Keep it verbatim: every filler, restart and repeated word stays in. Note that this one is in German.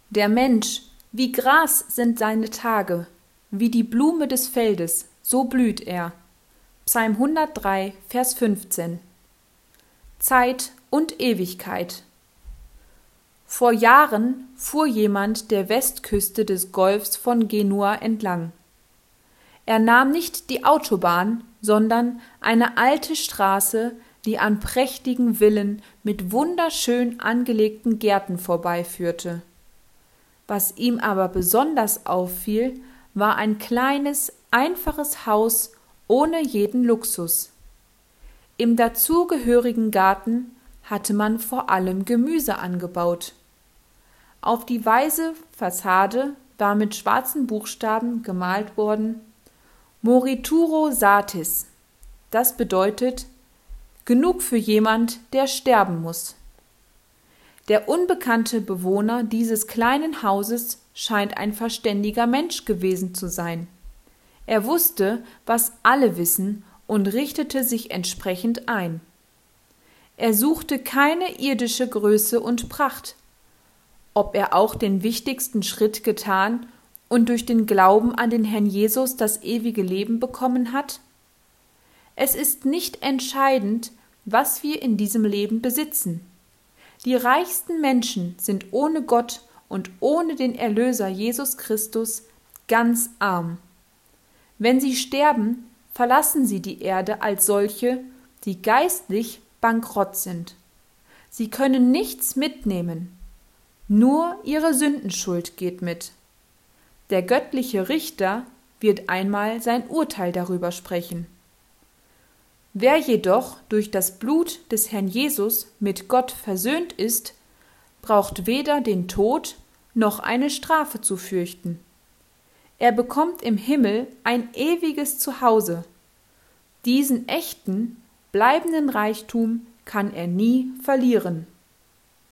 Der Mensch, wie Gras sind seine Tage, wie die Blume des Feldes, so blüht er. Psalm hundertdrei, Vers fünfzehn. Zeit und Ewigkeit. Vor Jahren fuhr jemand der Westküste des Golfs von Genua entlang. Er nahm nicht die Autobahn, sondern eine alte Straße, die an prächtigen Villen mit wunderschön angelegten Gärten vorbeiführte. Was ihm aber besonders auffiel, war ein kleines, einfaches Haus ohne jeden Luxus. Im dazugehörigen Garten hatte man vor allem Gemüse angebaut. Auf die weiße Fassade war mit schwarzen Buchstaben gemalt worden: Morituro satis. Das bedeutet: genug für jemand, der sterben muss. Der unbekannte Bewohner dieses kleinen Hauses scheint ein verständiger Mensch gewesen zu sein. Er wusste, was alle wissen, und richtete sich entsprechend ein. Er suchte keine irdische Größe und Pracht. Ob er auch den wichtigsten Schritt getan und durch den Glauben an den Herrn Jesus das ewige Leben bekommen hat? Es ist nicht entscheidend, was wir in diesem Leben besitzen. Die reichsten Menschen sind ohne Gott und ohne den Erlöser Jesus Christus ganz arm. Wenn sie sterben, verlassen sie die Erde als solche, die geistlich bankrott sind. Sie können nichts mitnehmen. Nur ihre Sündenschuld geht mit. Der göttliche Richter wird einmal sein Urteil darüber sprechen. Wer jedoch durch das Blut des Herrn Jesus mit Gott versöhnt ist, braucht weder den Tod noch eine Strafe zu fürchten. Er bekommt im Himmel ein ewiges Zuhause. Diesen echten, bleibenden Reichtum kann er nie verlieren.